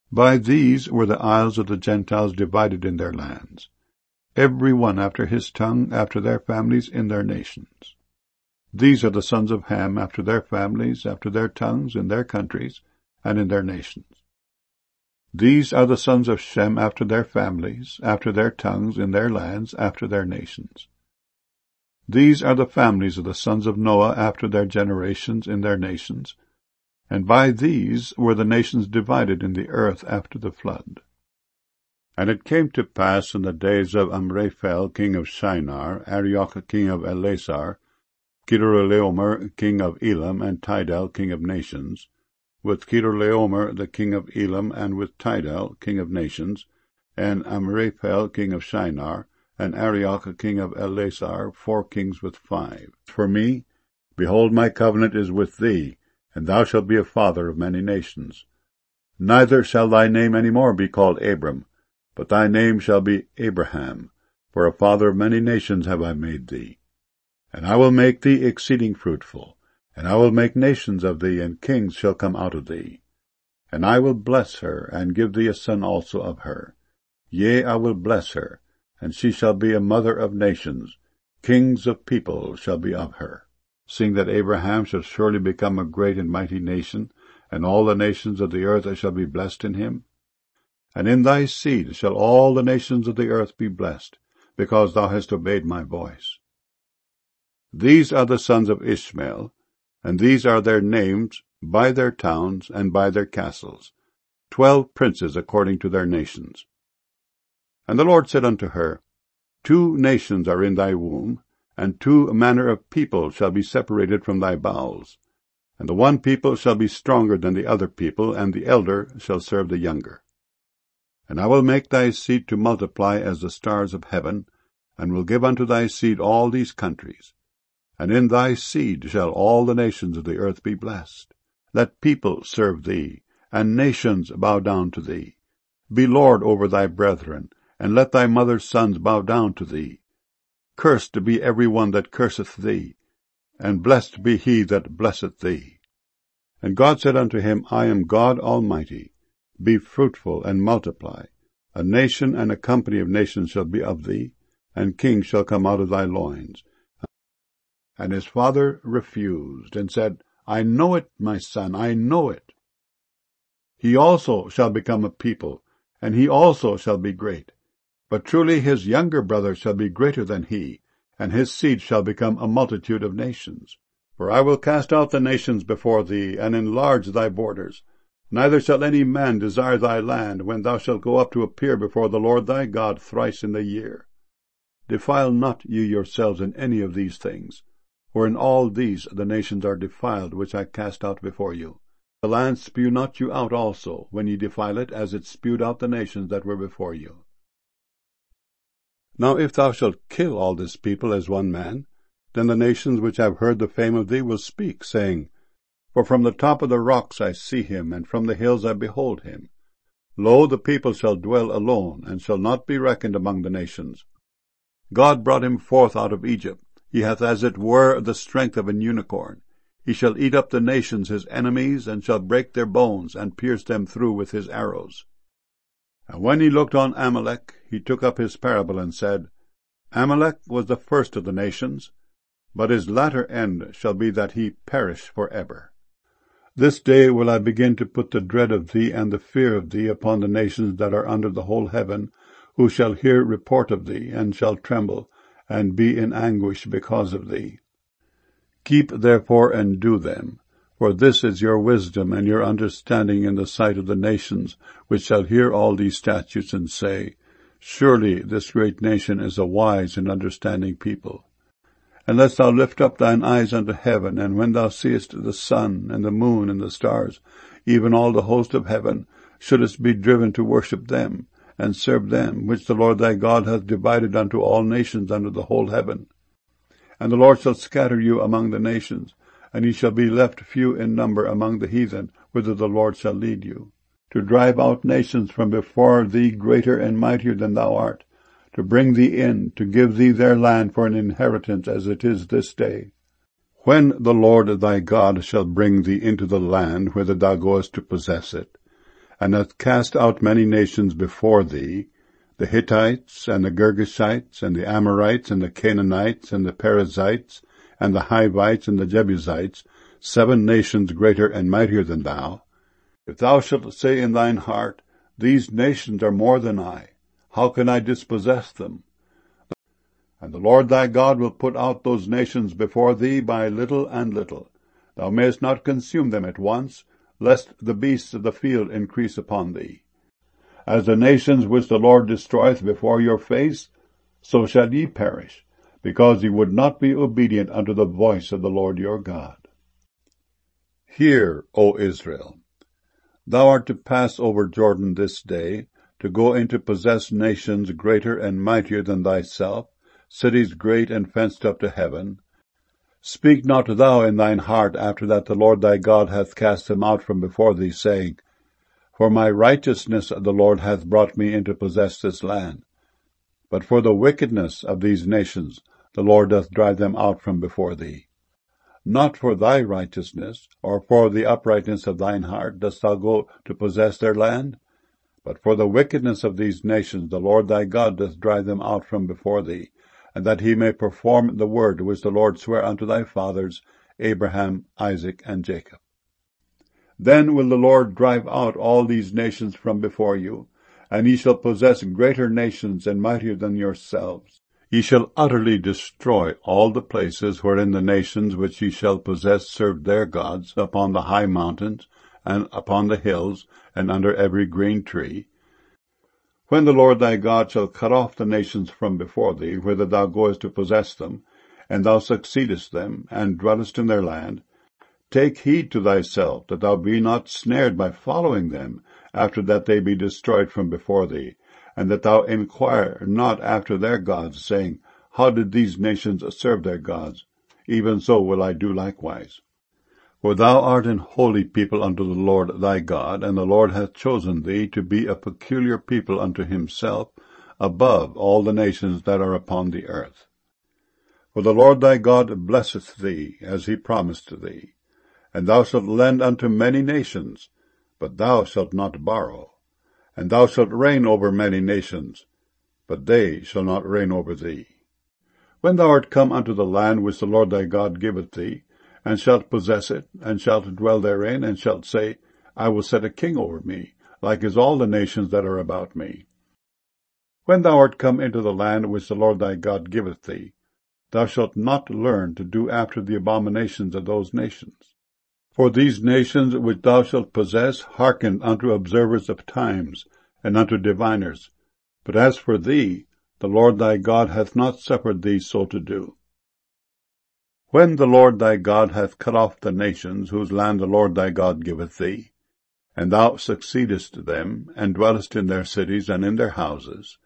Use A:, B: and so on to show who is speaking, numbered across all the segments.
A: By these were the isles of the Gentiles divided in their lands, every one after his tongue, after their families, in their nations. These are the sons of Ham after their families, after their tongues, in their countries, and in their nations. These are the sons of Shem after their families, after their tongues, in their lands, after their nations. These are the families of the sons of Noah after their generations, in their nations. And by these were the nations divided in the earth after the flood. And it came to pass in the days of Amraphel king of Shinar, Arioch king of Elasar, Chedorlaomer king of Elam, and Tidal king of nations, with Chedorlaomer the king of Elam, and with Tidal king of nations, and Amraphel king of Shinar, and Arioch king of Elasar, 4 kings with 5. For me, behold, my covenant is with thee, and thou shalt be a father of many nations. Neither shall thy name any more be called Abram, but thy name shall be Abraham, for a father of many nations have I made thee. And I will make thee exceeding fruitful, and I will make nations of thee, and kings shall come out of thee. And I will bless her, and give thee a son also of her. Yea, I will bless her, and she shall be a mother of nations. Kings of people shall be of her. Seeing that Abraham shall surely become a great and mighty nation, and all the nations of the earth shall be blessed in him. And in thy seed shall all the nations of the earth be blessed, because thou hast obeyed my voice. These are the sons of Ishmael, and these are their names, by their towns, and by their castles, 12 princes according to their nations. And the Lord said unto her, 2 nations are in thy womb, and 2 manner of people shall be separated from thy bowels. And the one people shall be stronger than the other people, and the elder shall serve the younger. And I will make thy seed to multiply as the stars of heaven, and will give unto thy seed all these countries. And in thy seed shall all the nations of the earth be blessed. Let people serve thee, and nations bow down to thee. Be lord over thy brethren, and let thy mother's sons bow down to thee. Cursed be every one that curseth thee, and blessed be he that blesseth thee. And God said unto him, I am God Almighty. Be fruitful and multiply. A nation and a company of nations shall be of thee, and kings shall come out of thy loins. And his father refused, and said, I know it, my son, I know it. He also shall become a people, and he also shall be great. But truly his younger brother shall be greater than he, and his seed shall become a multitude of nations. For I will cast out the nations before thee, and enlarge thy borders. Neither shall any man desire thy land, when thou shalt go up to appear before the Lord thy God thrice in the year. Defile not ye yourselves in any of these things, for in all these the nations are defiled, which I cast out before you. The land spew not you out also, when ye defile it, as it spewed out the nations that were before you. Now if thou shalt kill all this people as one man, then the nations which have heard the fame of thee will speak, saying, For from the top of the rocks I see him, and from the hills I behold him. Lo, the people shall dwell alone, and shall not be reckoned among the nations. God brought him forth out of Egypt. He hath as it were the strength of an unicorn. He shall eat up the nations his enemies, and shall break their bones, and pierce them through with his arrows. And when he looked on Amalek, he took up his parable, and said, Amalek was the first of the nations, but his latter end shall be that he perish for ever. This day will I begin to put the dread of thee and the fear of thee upon the nations that are under the whole heaven, who shall hear report of thee, and shall tremble, and be in anguish because of thee. Keep therefore and do them, for this is your wisdom and your understanding in the sight of the nations, which shall hear all these statutes, and say, Surely this great nation is a wise and understanding people. Unless thou lift up thine eyes unto heaven, and when thou seest the sun, and the moon, and the stars, even all the host of heaven, shouldest be driven to worship them, and serve them, which the Lord thy God hath divided unto all nations under the whole heaven. And the Lord shall scatter you among the nations, and ye shall be left few in number among the heathen, whither the Lord shall lead you, to drive out nations from before thee greater and mightier than thou art, to bring thee in, to give thee their land for an inheritance as it is this day. When the Lord thy God shall bring thee into the land whither thou goest to possess it, and hath cast out many nations before thee, the Hittites, and the Girgashites, and the Amorites, and the Canaanites, and the Perizzites, and the Hivites, and the Jebusites, 7 nations greater and mightier than thou, if thou shalt say in thine heart, These nations are more than I, how can I dispossess them? And the Lord thy God will put out those nations before thee by little and little. Thou mayest not consume them at once, lest the beasts of the field increase upon thee. As the nations which the Lord destroyeth before your face, so shall ye perish, because ye would not be obedient unto the voice of the Lord your God. Hear, O Israel, thou art to pass over Jordan this day, to go in to possess nations greater and mightier than thyself, cities great and fenced up to heaven. Speak not thou in thine heart after that the Lord thy God hath cast them out from before thee, saying, For my righteousness the Lord hath brought me in to possess this land. But for the wickedness of these nations the Lord doth drive them out from before thee. Not for thy righteousness, or for the uprightness of thine heart, dost thou go to possess their land, but for the wickedness of these nations the Lord thy God doth drive them out from before thee, and that he may perform the word which the Lord sware unto thy fathers, Abraham, Isaac, and Jacob. Then will the Lord drive out all these nations from before you, and ye shall possess greater nations and mightier than yourselves. Ye shall utterly destroy all the places wherein the nations which ye shall possess served their gods, upon the high mountains, and upon the hills, and under every green tree. When the Lord thy God shall cut off the nations from before thee, whither thou goest to possess them, and thou succeedest them, and dwellest in their land, take heed to thyself that thou be not snared by following them, after that they be destroyed from before thee, and that thou inquire not after their gods, saying, How did these nations serve their gods? Even so will I do likewise. For thou art an holy people unto the Lord thy God, and the Lord hath chosen thee to be a peculiar people unto himself, above all the nations that are upon the earth. For the Lord thy God blesseth thee, as he promised thee. And thou shalt lend unto many nations, but thou shalt not borrow. And thou shalt reign over many nations, but they shall not reign over thee. When thou art come unto the land which the Lord thy God giveth thee, and shalt possess it, and shalt dwell therein, and shalt say, I will set a king over me, like as all the nations that are about me. When thou art come into the land which the Lord thy God giveth thee, thou shalt not learn to do after the abominations of those nations. For these nations which thou shalt possess hearken unto observers of times, and unto diviners. But as for thee, the Lord thy God hath not suffered thee so to do. When the Lord thy God hath cut off the nations whose land the Lord thy God giveth thee, and thou succeedest them, and dwellest in their cities and in their houses,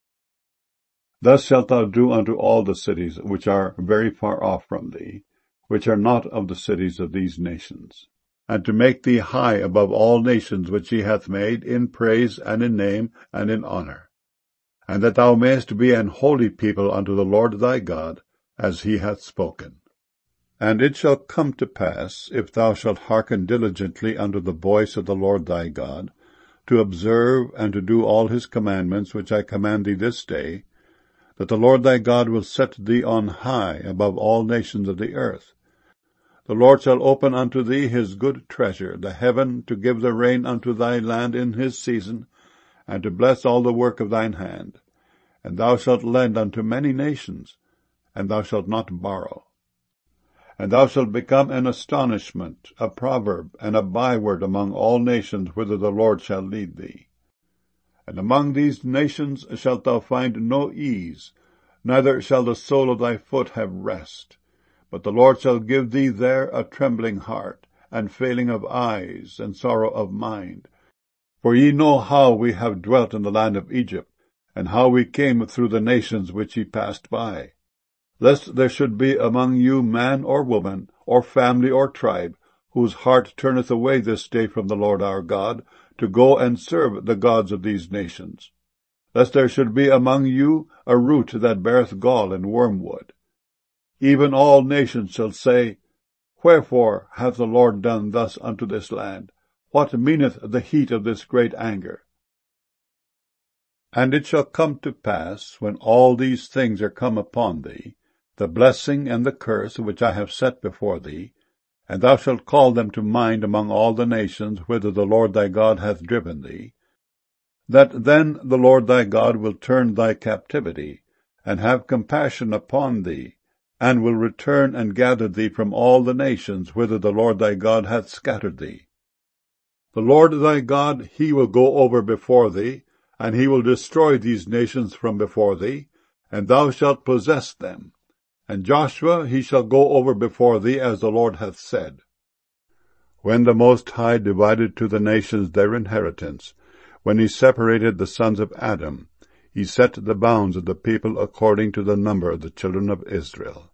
A: thus shalt thou do unto all the cities which are very far off from thee, which are not of the cities of these nations, and to make thee high above all nations which he hath made, in praise, and in name, and in honour, and that thou mayest be an holy people unto the Lord thy God, as he hath spoken. And it shall come to pass, if thou shalt hearken diligently unto the voice of the Lord thy God, to observe and to do all his commandments which I command thee this day, that the Lord thy God will set thee on high above all nations of the earth. The Lord shall open unto thee his good treasure, the heaven, to give the rain unto thy land in his season, and to bless all the work of thine hand. And thou shalt lend unto many nations, and thou shalt not borrow. And thou shalt become an astonishment, a proverb, and a byword among all nations whither the Lord shall lead thee. And among these nations shalt thou find no ease, neither shall the sole of thy foot have rest. But the Lord shall give thee there a trembling heart, and failing of eyes, and sorrow of mind. For ye know how we have dwelt in the land of Egypt, and how we came through the nations which ye passed by. Lest there should be among you man or woman, or family or tribe, whose heart turneth away this day from the Lord our God, to go and serve the gods of these nations. Lest there should be among you a root that beareth gall and wormwood. Even all nations shall say, Wherefore hath the Lord done thus unto this land? What meaneth the heat of this great anger? And it shall come to pass, when all these things are come upon thee, the blessing and the curse which I have set before thee, and thou shalt call them to mind among all the nations whither the Lord thy God hath driven thee, that then the Lord thy God will turn thy captivity, and have compassion upon thee, and will return and gather thee from all the nations whither the Lord thy God hath scattered thee. The Lord thy God, he will go over before thee, and he will destroy these nations from before thee, and thou shalt possess them. And Joshua, he shall go over before thee, as the Lord hath said. When the Most High divided to the nations their inheritance, when he separated the sons of Adam, he set the bounds of the people according to the number of the children of Israel.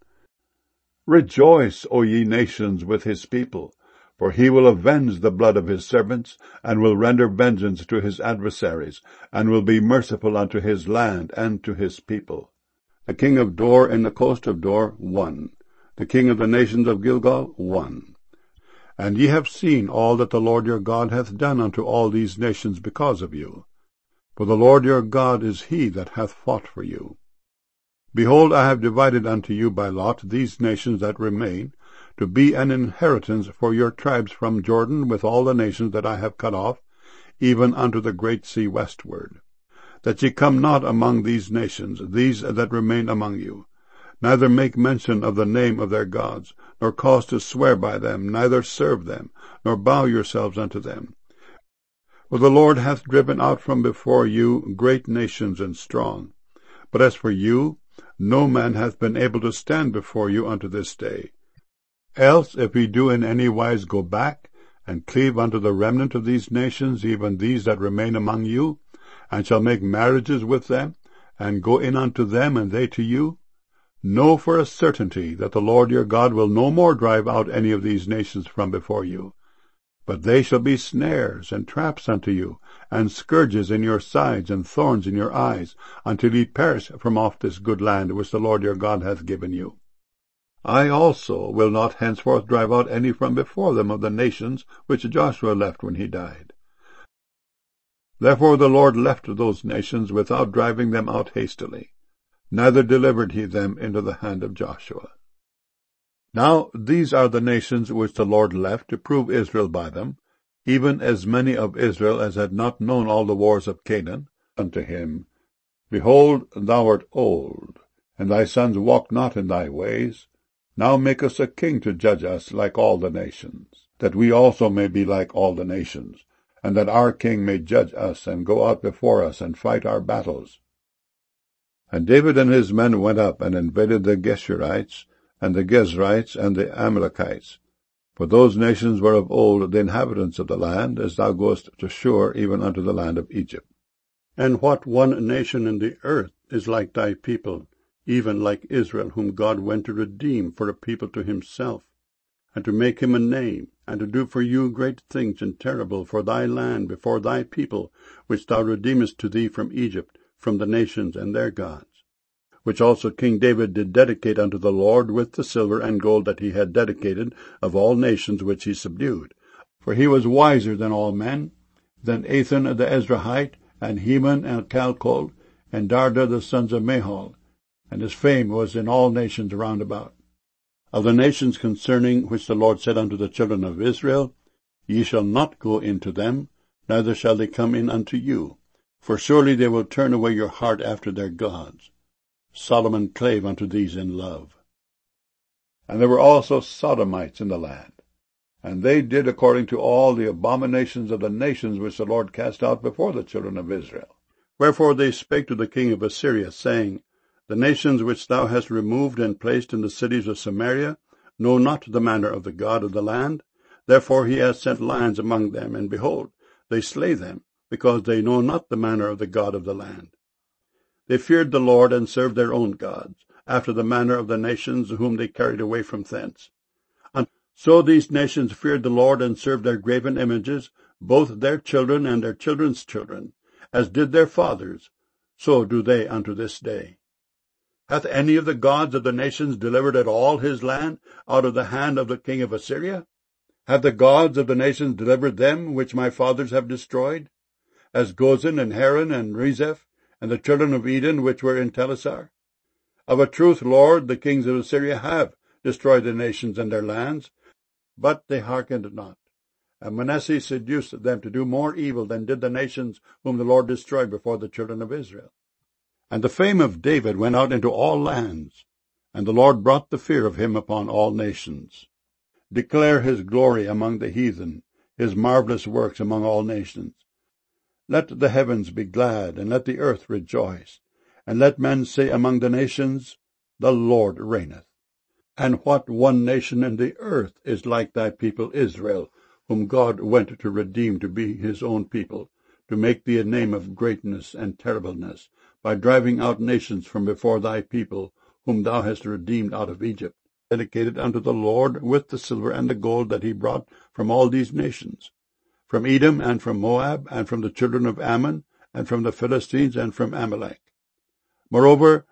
A: Rejoice, O ye nations, with his people, for he will avenge the blood of his servants, and will render vengeance to his adversaries, and will be merciful unto his land and to his people. The king of Dor in the coast of Dor, 1. The king of the nations of Gilgal, 1. And ye have seen all that the Lord your God hath done unto all these nations because of you. For the Lord your God is he that hath fought for you. Behold, I have divided unto you by lot these nations that remain, to be an inheritance for your tribes from Jordan with all the nations that I have cut off, even unto the great sea westward. That ye come not among these nations, these that remain among you, neither make mention of the name of their gods, nor cause to swear by them, neither serve them, nor bow yourselves unto them. For the Lord hath driven out from before you great nations and strong. But as for you, no man hath been able to stand before you unto this day. Else, if ye do in any wise go back, and cleave unto the remnant of these nations, even these that remain among you, and shall make marriages with them, and go in unto them, and they to you, know for a certainty that the Lord your God will no more drive out any of these nations from before you. But they shall be snares and traps unto you, and scourges in your sides, and thorns in your eyes, until ye perish from off this good land which the Lord your God hath given you. I also will not henceforth drive out any from before them of the nations which Joshua left when he died. Therefore the Lord left those nations without driving them out hastily, neither delivered he them into the hand of Joshua. Now these are the nations which the Lord left to prove Israel by them, even as many of Israel as had not known all the wars of Canaan, unto him, Behold, thou art old, and thy sons walk not in thy ways. Now make us a king to judge us like all the nations, that we also may be like all the nations, and that our king may judge us, and go out before us, and fight our battles. And David and his men went up, and invaded the Geshurites, and the Gezrites, and the Amalekites. For those nations were of old the inhabitants of the land, as thou goest to Shur, even unto the land of Egypt. And what one nation in the earth is like thy people, even like Israel, whom God went to redeem for a people to himself, and to make him a name, and to do for you great things and terrible for thy land before thy people, which thou redeemest to thee from Egypt, from the nations and their gods, which also King David did dedicate unto the Lord with the silver and gold that he had dedicated of all nations which he subdued. For he was wiser than all men, than Ethan the Ezrahite, and Heman and Calcol, and Darda the sons of Mahol, and his fame was in all nations round about. Of the nations concerning which the Lord said unto the children of Israel, Ye shall not go into them, neither shall they come in unto you, for surely they will turn away your heart after their gods. Solomon clave unto these in love. And there were also Sodomites in the land, and they did according to all the abominations of the nations which the Lord cast out before the children of Israel. Wherefore they spake to the king of Assyria, saying, The nations which thou hast removed and placed in the cities of Samaria know not the manner of the God of the land. Therefore he hath sent lions among them, and behold, they slay them, because they know not the manner of the God of the land. They feared the Lord, and served their own gods, after the manner of the nations whom they carried away from thence. And so these nations feared the Lord, and served their graven images, both their children and their children's children, as did their fathers, so do they unto this day. Hath any of the gods of the nations delivered at all his land out of the hand of the king of Assyria? Have the gods of the nations delivered them which my fathers have destroyed? As Gozan and Haran and Rezeph, and the children of Eden which were in Telassar? Of a truth, Lord, the kings of Assyria have destroyed the nations and their lands, but they hearkened not. And Manasseh seduced them to do more evil than did the nations whom the Lord destroyed before the children of Israel. And the fame of David went out into all lands, and the Lord brought the fear of him upon all nations. Declare his glory among the heathen, his marvelous works among all nations. Let the heavens be glad, and let the earth rejoice, and let men say among the nations, The Lord reigneth. And what one nation in the earth is like thy people Israel, whom God went to redeem to be his own people, to make thee a name of greatness and terribleness, by driving out nations from before thy people, whom thou hast redeemed out of Egypt, dedicated unto the Lord with the silver and the gold that he brought from all these nations, from Edom and from Moab, and from the children of Ammon, and from the Philistines, and from Amalek. Moreover,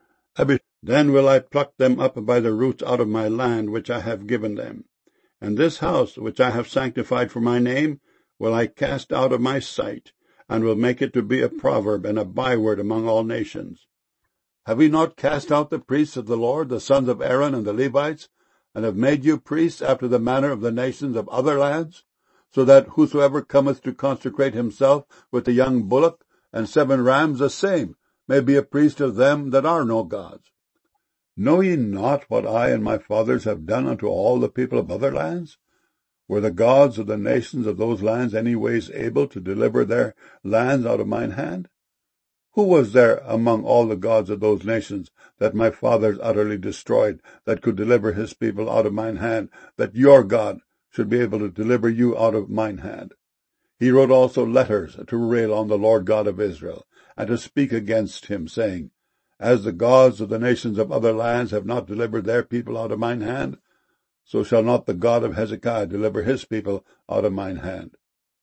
A: then will I pluck them up by the roots out of my land which I have given them. And this house which I have sanctified for my name will I cast out of my sight, and will make it to be a proverb and a byword among all nations. Have we not cast out the priests of the Lord, the sons of Aaron and the Levites, and have made you priests after the manner of the nations of other lands, so that whosoever cometh to consecrate himself with a young bullock and 7 rams, the same may be a priest of them that are no gods? Know ye not what I and my fathers have done unto all the people of other lands? Were the gods of the nations of those lands any ways able to deliver their lands out of mine hand? Who was there among all the gods of those nations that my fathers utterly destroyed, that could deliver his people out of mine hand, that your God should be able to deliver you out of mine hand? He wrote also letters to rail on the Lord God of Israel, and to speak against him, saying, As the gods of the nations of other lands have not delivered their people out of mine hand, so shall not the God of Hezekiah deliver his people out of mine hand.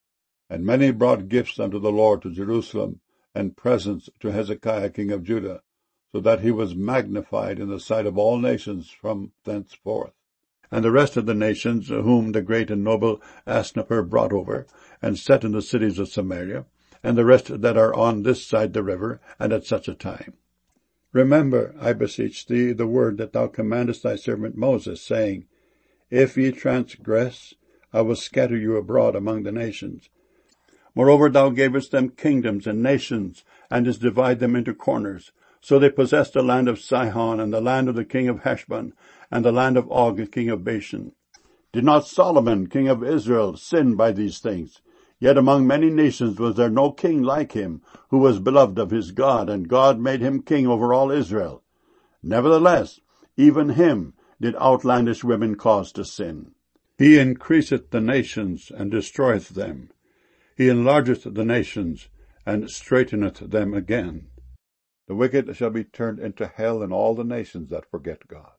A: And many brought gifts unto the Lord to Jerusalem, and presents to Hezekiah king of Judah, so that he was magnified in the sight of all nations from thenceforth. And the rest of the nations, whom the great and noble Asnapper brought over, and set in the cities of Samaria, and the rest that are on this side the river, and at such a time. Remember, I beseech thee, the word that thou commandest thy servant Moses, saying, If ye transgress, I will scatter you abroad among the nations. Moreover, thou gavest them kingdoms and nations, and didst divide them into corners. So they possessed the land of Sihon, and the land of the king of Heshbon, and the land of Og, king of Bashan. Did not Solomon, king of Israel, sin by these things? Yet among many nations was there no king like him, who was beloved of his God, and God made him king over all Israel. Nevertheless, even him did outlandish women cause to sin. He increaseth the nations, and destroyeth them. He enlargeth the nations, and straiteneth them again. The wicked shall be turned into hell in all the nations that forget God.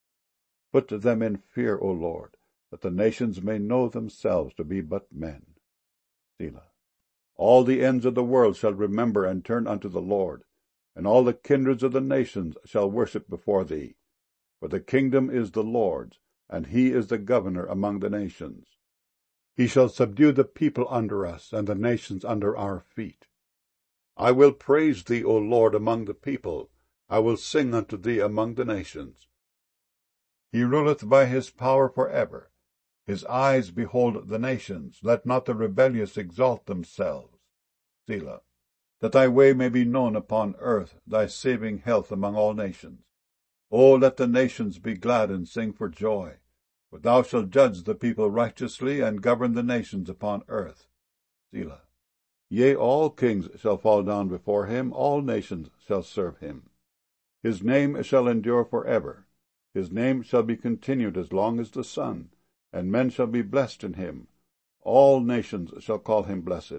A: Put them in fear, O Lord, that the nations may know themselves to be but men. Selah. All the ends of the world shall remember and turn unto the Lord, and all the kindreds of the nations shall worship before thee. For the kingdom is the Lord's, and he is the governor among the nations. He shall subdue the people under us, and the nations under our feet. I will praise thee, O Lord, among the people. I will sing unto thee among the nations. He ruleth by his power for ever. His eyes behold the nations. Let not the rebellious exalt themselves. Selah. That thy way may be known upon earth, thy saving health among all nations. O let the nations be glad and sing for joy. For thou shalt judge the people righteously, and govern the nations upon earth. Selah. Yea, all kings shall fall down before him, all nations shall serve him. His name shall endure for ever. His name shall be continued as long as the sun, and men shall be blessed in him. All nations shall call him blessed.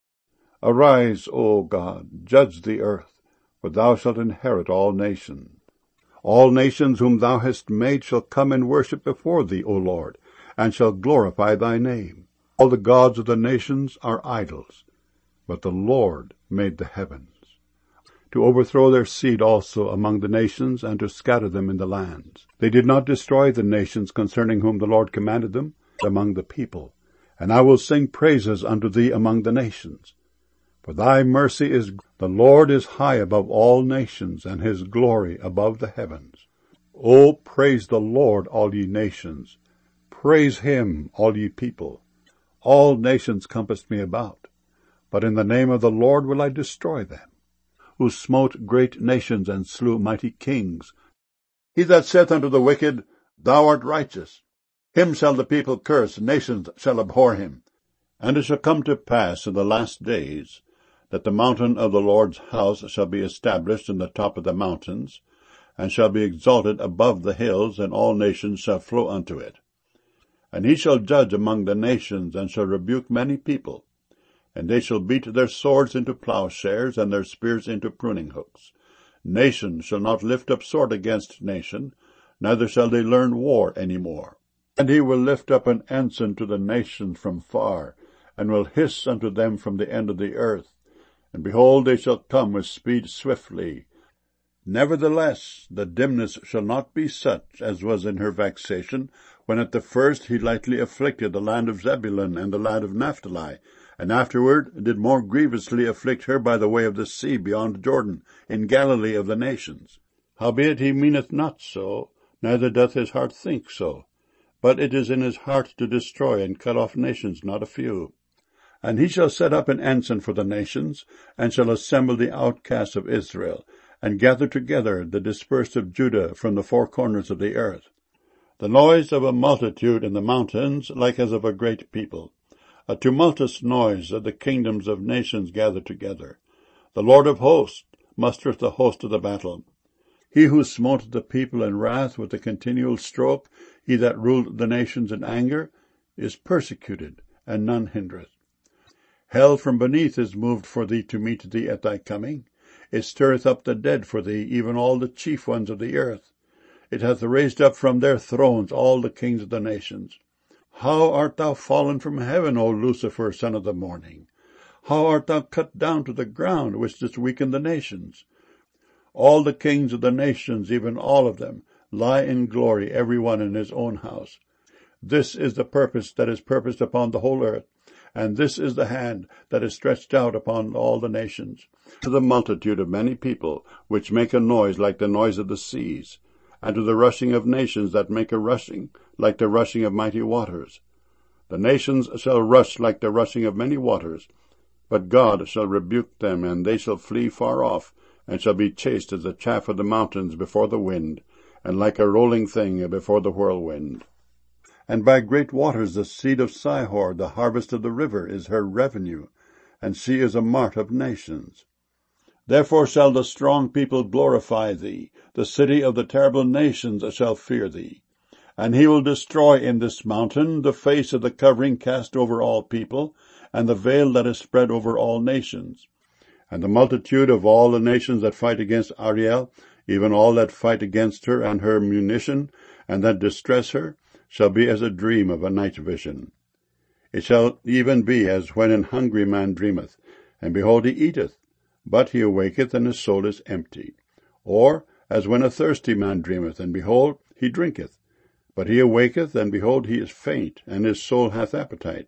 A: Arise, O God, judge the earth, for thou shalt inherit all nations. All nations whom thou hast made shall come and worship before thee, O Lord, and shall glorify thy name. All the gods of the nations are idols, but the Lord made the heavens. To overthrow their seed also among the nations, and to scatter them in the lands. They did not destroy the nations concerning whom the Lord commanded them, among the people, and I will sing praises unto thee among the nations. For thy mercy is, the Lord is high above all nations, and his glory above the heavens. O praise the Lord, all ye nations. Praise him, all ye people. All nations compassed me about, but in the name of the Lord will I destroy them, who smote great nations and slew mighty kings. He that saith unto the wicked, Thou art righteous, him shall the people curse, nations shall abhor him. And it shall come to pass in the last days, that the mountain of the Lord's house shall be established in the top of the mountains, and shall be exalted above the hills, and all nations shall flow unto it. And he shall judge among the nations, and shall rebuke many people. And they shall beat their swords into plowshares, and their spears into pruning hooks. Nation shall not lift up sword against nation, neither shall they learn war any more. And he will lift up an ensign to the nations from far, and will hiss unto them from the end of the earth. And behold, they shall come with speed swiftly. Nevertheless, the dimness shall not be such as was in her vexation, when at the first he lightly afflicted the land of Zebulun and the land of Naphtali, and afterward did more grievously afflict her by the way of the sea beyond Jordan, in Galilee of the nations. Howbeit he meaneth not so, neither doth his heart think so, but it is in his heart to destroy and cut off nations, not a few. And he shall set up an ensign for the nations, and shall assemble the outcasts of Israel, and gather together the dispersed of Judah from the four corners of the earth. The noise of a multitude in the mountains, like as of a great people. A tumultuous noise of the kingdoms of nations gathered together. The Lord of hosts mustereth the host of the battle. He who smote the people in wrath with a continual stroke, he that ruled the nations in anger, is persecuted, and none hindereth. Hell from beneath is moved for thee to meet thee at thy coming. It stirreth up the dead for thee, even all the chief ones of the earth. It hath raised up from their thrones all the kings of the nations. How art thou fallen from heaven, O Lucifer, son of the morning? How art thou cut down to the ground, which didst weaken the nations? All the kings of the nations, even all of them, lie in glory, every one in his own house. This is the purpose that is purposed upon the whole earth, and this is the hand that is stretched out upon all the nations. To the multitude of many people, which make a noise like the noise of the seas, and to the rushing of nations that make a rushing, like the rushing of mighty waters. The nations shall rush like the rushing of many waters, but God shall rebuke them, and they shall flee far off, and shall be chased as the chaff of the mountains before the wind, and like a rolling thing before the whirlwind. And by great waters the seed of Sihor, the harvest of the river, is her revenue, and she is a mart of nations. Therefore shall the strong people glorify thee, the city of the terrible nations shall fear thee. And he will destroy in this mountain the face of the covering cast over all people, and the veil that is spread over all nations. And the multitude of all the nations that fight against Ariel, even all that fight against her and her munition, and that distress her, shall be as a dream of a night vision. It shall even be as when an hungry man dreameth, and behold he eateth, but he awaketh, and his soul is empty. Or as when a thirsty man dreameth, and behold he drinketh, but he awaketh, and behold he is faint, and his soul hath appetite.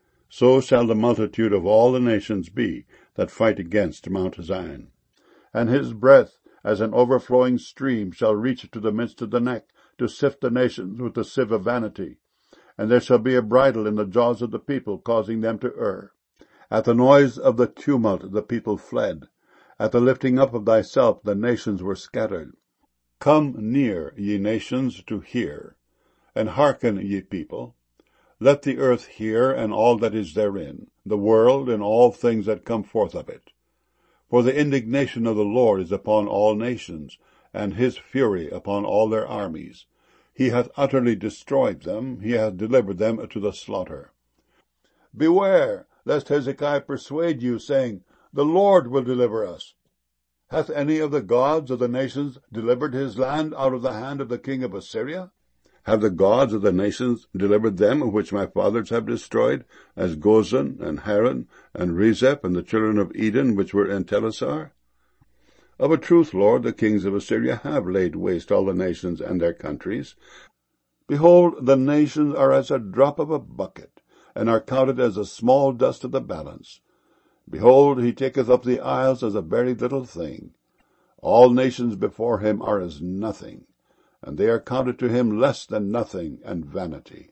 A: So shall the multitude of all the nations be that fight against Mount Zion. And his breath as an overflowing stream shall reach to the midst of the neck, to sift the nations with the sieve of vanity. And there shall be a bridle in the jaws of the people, causing them to err. At the noise of the tumult the people fled. At the lifting up of thyself the nations were scattered. Come near, ye nations, to hear, and hearken, ye people. Let the earth hear, and all that is therein, the world, and all things that come forth of it. For the indignation of the Lord is upon all nations, and his fury upon all their armies. He hath utterly destroyed them, he hath delivered them to the slaughter. Beware, lest Hezekiah persuade you, saying, The Lord will deliver us. Hath any of the gods of the nations delivered his land out of the hand of the king of Assyria? Have the gods of the nations delivered them which my fathers have destroyed, as Gozan, and Haran, and Rezeph, and the children of Eden, which were in Telassar? Of a truth, Lord, the kings of Assyria have laid waste all the nations and their countries. Behold, the nations are as a drop of a bucket, and are counted as a small dust of the balance. Behold, he taketh up the isles as a very little thing. All nations before him are as nothing, and they are counted to him less than nothing and vanity.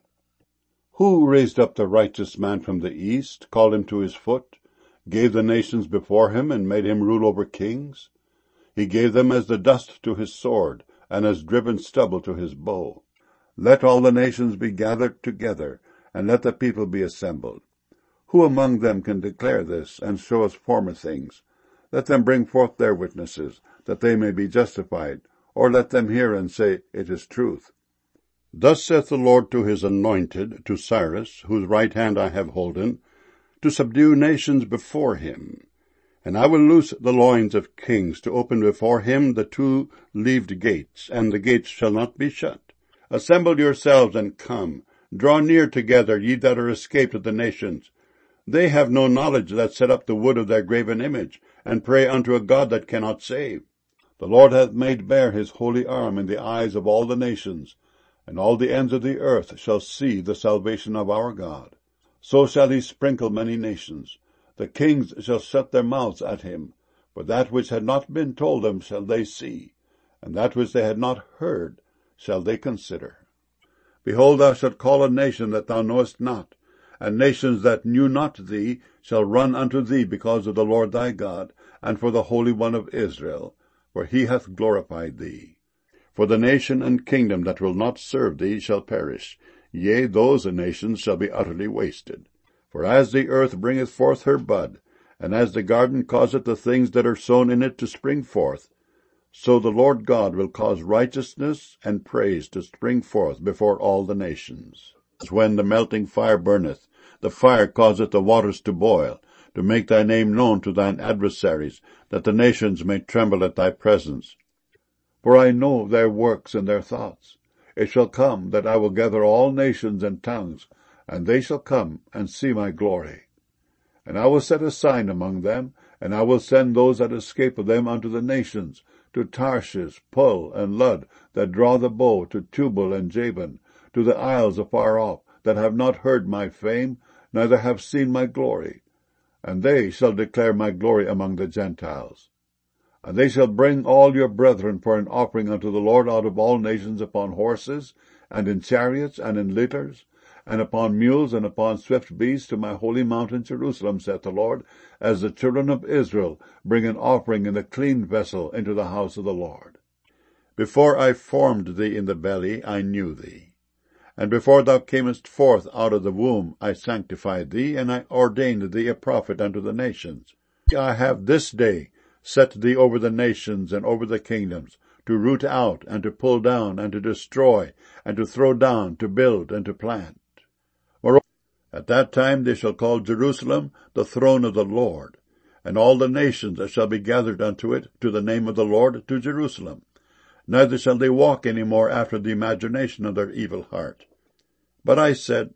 A: Who raised up the righteous man from the east, called him to his foot, gave the nations before him, and made him rule over kings? He gave them as the dust to his sword, and as driven stubble to his bow. Let all the nations be gathered together, and let the people be assembled. Who among them can declare this, and show us former things? Let them bring forth their witnesses, that they may be justified, or let them hear and say, It is truth. Thus saith the Lord to his anointed, to Cyrus, whose right hand I have holden, to subdue nations before him. And I will loose the loins of kings, to open before him the two-leaved gates, and the gates shall not be shut. Assemble yourselves and come. Draw near together, ye that are escaped of the nations. They have no knowledge that set up the wood of their graven image, and pray unto a God that cannot save. The Lord hath made bare his holy arm in the eyes of all the nations, and all the ends of the earth shall see the salvation of our God. So shall he sprinkle many nations. The kings shall shut their mouths at him, for that which had not been told them shall they see, and that which they had not heard shall they consider. Behold, thou shalt call a nation that thou knowest not, and nations that knew not thee shall run unto thee because of the Lord thy God, and for the Holy One of Israel, for he hath glorified thee. For the nation and kingdom that will not serve thee shall perish, yea, those nations shall be utterly wasted. For as the earth bringeth forth her bud, and as the garden causeth the things that are sown in it to spring forth, so the Lord God will cause righteousness and praise to spring forth before all the nations. As when the melting fire burneth, the fire causeth the waters to boil, to make thy name known to thine adversaries, that the nations may tremble at thy presence. For I know their works and their thoughts. It shall come that I will gather all nations and tongues, and they shall come and see my glory. And I will set a sign among them, and I will send those that escape of them unto the nations, to Tarshish, Pul, and Lud, that draw the bow, to Tubal and Javan, to the isles afar off, that have not heard my fame, neither have seen my glory. And they shall declare my glory among the Gentiles. And they shall bring all your brethren for an offering unto the Lord out of all nations upon horses, and in chariots, and in litters, and upon mules, and upon swift beasts, to my holy mountain Jerusalem, saith the Lord, as the children of Israel bring an offering in a clean vessel into the house of the Lord. Before I formed thee in the belly, I knew thee. And before thou camest forth out of the womb, I sanctified thee, and I ordained thee a prophet unto the nations. I have this day set thee over the nations and over the kingdoms, to root out, and to pull down, and to destroy, and to throw down, to build, and to plant. Moreover, at that time they shall call Jerusalem the throne of the Lord, and all the nations shall be gathered unto it, to the name of the Lord, to Jerusalem. Neither shall they walk any more after the imagination of their evil heart. But I said,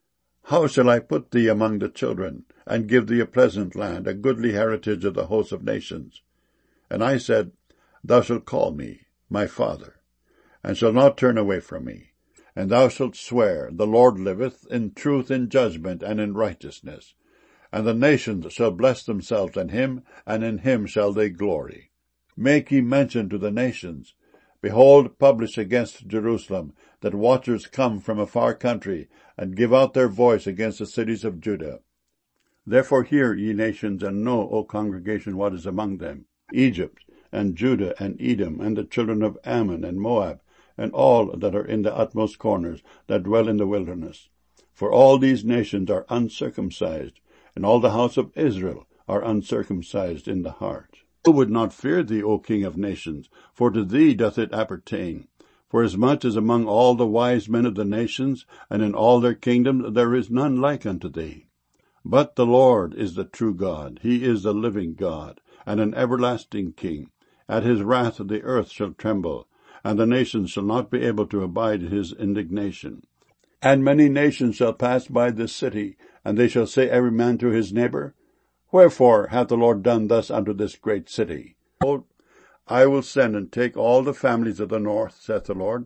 A: How shall I put thee among the children, and give thee a pleasant land, a goodly heritage of the hosts of nations? And I said, Thou shalt call me, my Father, and shalt not turn away from me. And thou shalt swear, The Lord liveth, in truth, in judgment, and in righteousness. And the nations shall bless themselves in him, and in him shall they glory. Make ye mention to the nations. Behold, publish against Jerusalem, that watchers come from a far country, and give out their voice against the cities of Judah. Therefore hear, ye nations, and know, O congregation, what is among them. Egypt, and Judah, and Edom, and the children of Ammon, and Moab, and all that are in the utmost corners, that dwell in the wilderness. For all these nations are uncircumcised, and all the house of Israel are uncircumcised in the heart. Who would not fear thee, O King of nations? For to thee doth it appertain. Forasmuch as among all the wise men of the nations, and in all their kingdoms, there is none like unto thee. But the Lord is the true God. He is the living God, and an everlasting King. At his wrath the earth shall tremble, and the nations shall not be able to abide his indignation. And many nations shall pass by this city, and they shall say every man to his neighbor, Wherefore hath the Lord done thus unto this great city? Behold, I will send and take all the families of the north, saith the Lord,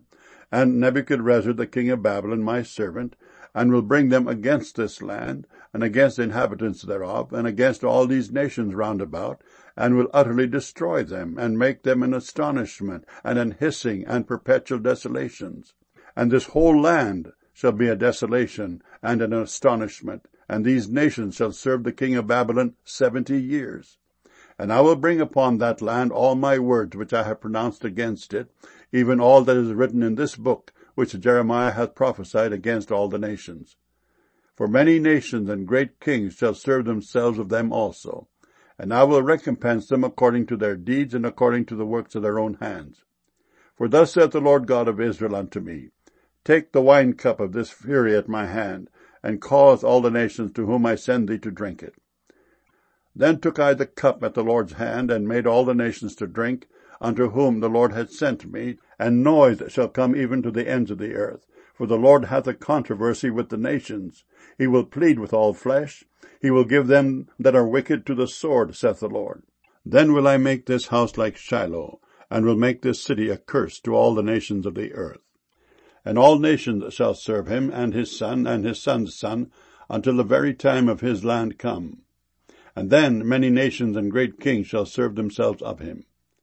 A: and Nebuchadrezzar the king of Babylon my servant, and will bring them against this land, and against the inhabitants thereof, and against all these nations round about, and will utterly destroy them, and make them an astonishment, and an hissing, and perpetual desolations. And this whole land shall be a desolation, and an astonishment, and these nations shall serve the king of Babylon 70 years. And I will bring upon that land all my words which I have pronounced against it, even all that is written in this book, which Jeremiah hath prophesied against all the nations. For many nations and great kings shall serve themselves of them also, and I will recompense them according to their deeds and according to the works of their own hands. For thus saith the Lord God of Israel unto me, Take the wine cup of this fury at my hand, and cause all the nations to whom I send thee to drink it. Then took I the cup at the Lord's hand, and made all the nations to drink, unto whom the Lord had sent me, and noise shall come even to the ends of the earth. For the Lord hath a controversy with the nations. He will plead with all flesh. He will give them that are wicked to the sword, saith the Lord. Then will I make this house like Shiloh, and will make this city a curse to all the nations of the earth. And all nations shall serve him, and his son's son, until the very time of his land come. And then many nations and great kings shall serve themselves of him.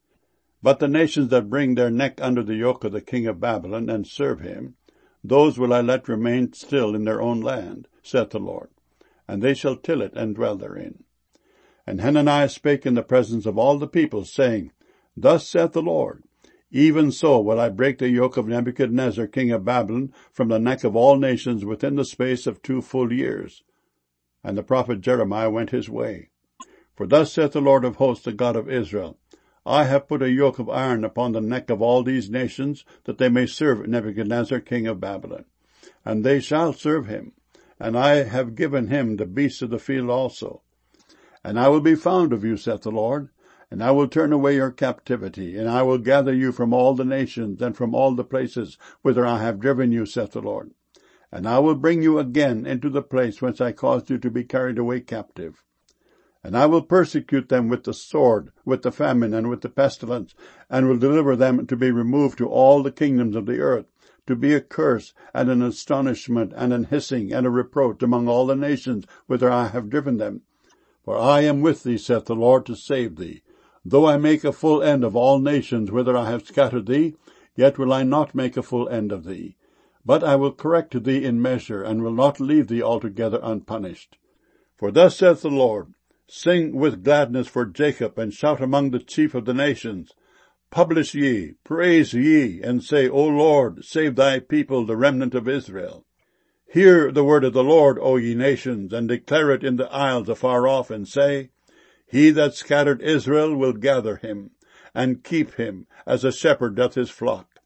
A: But the nations that bring their neck under the yoke of the king of Babylon, and serve him, those will I let remain still in their own land, saith the Lord, and they shall till it and dwell therein. And Hananiah spake in the presence of all the people, saying, Thus saith the Lord, Even so will I break the yoke of Nebuchadnezzar king of Babylon from the neck of all nations within the space of 2 full years. And the prophet Jeremiah went his way. For thus saith the Lord of hosts, the God of Israel, I have put a yoke of iron upon the neck of all these nations, that they may serve Nebuchadnezzar king of Babylon. And they shall serve him, and I have given him the beasts of the field also. And I will be found of you, saith the Lord, and I will turn away your captivity, and I will gather you from all the nations, and from all the places whither I have driven you, saith the Lord. And I will bring you again into the place whence I caused you to be carried away captive. And I will persecute them with the sword, with the famine, and with the pestilence, and will deliver them to be removed to all the kingdoms of the earth, to be a curse, and an astonishment, and an hissing, and a reproach among all the nations whither I have driven them. For I am with thee, saith the Lord, to save thee. Though I make a full end of all nations whither I have scattered thee, yet will I not make a full end of thee. But I will correct thee in measure, and will not leave thee altogether unpunished. For thus saith the Lord, Sing with gladness for Jacob, and shout among the chief of the nations. Publish ye, praise ye, and say, O Lord, save thy people, the remnant of Israel. Hear the word of the Lord, O ye nations, and declare it in the isles afar off, and say, He that scattered Israel will gather him, and keep him, as a shepherd doth his flock.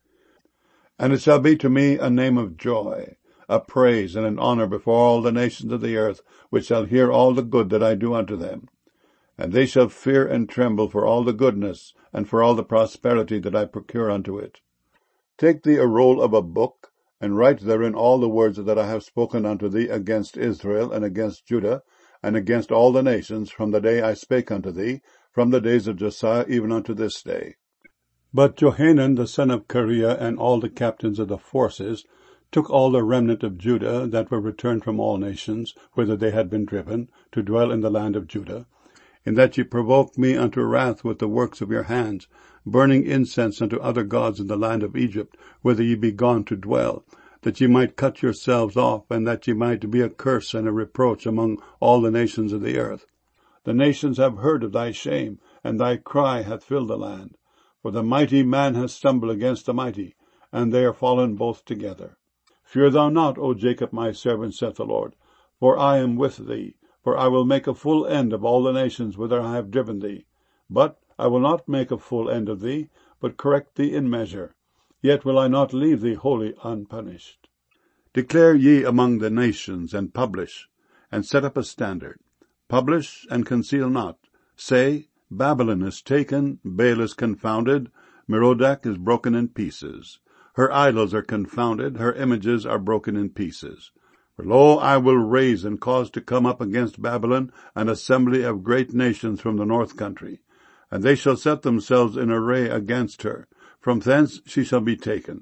A: And it shall be to me a name of joy, a praise and an honor before all the nations of the earth, which shall hear all the good that I do unto them. And they shall fear and tremble for all the goodness, and for all the prosperity that I procure unto it. Take thee a roll of a book, and write therein all the words that I have spoken unto thee against Israel, and against Judah, and against all the nations, from the day I spake unto thee, from the days of Josiah even unto this day. But Johanan the son of Kareah, and all the captains of the forces, took all the remnant of Judah that were returned from all nations, whither they had been driven, to dwell in the land of Judah, in that ye provoked me unto wrath with the works of your hands, burning incense unto other gods in the land of Egypt, whither ye be gone to dwell, that ye might cut yourselves off, and that ye might be a curse and a reproach among all the nations of the earth. The nations have heard of thy shame, and thy cry hath filled the land. For the mighty man has stumbled against the mighty, and they are fallen both together. Fear thou not, O Jacob my servant, saith the Lord, for I am with thee. For I will make a full end of all the nations whither I have driven thee. But I will not make a full end of thee, but correct thee in measure. Yet will I not leave thee wholly unpunished. Declare ye among the nations, and publish, and set up a standard. Publish, and conceal not. Say, Babylon is taken, Baal is confounded, Merodach is broken in pieces. Her idols are confounded, her images are broken in pieces. For lo, I will raise and cause to come up against Babylon an assembly of great nations from the north country, and they shall set themselves in array against her. From thence she shall be taken.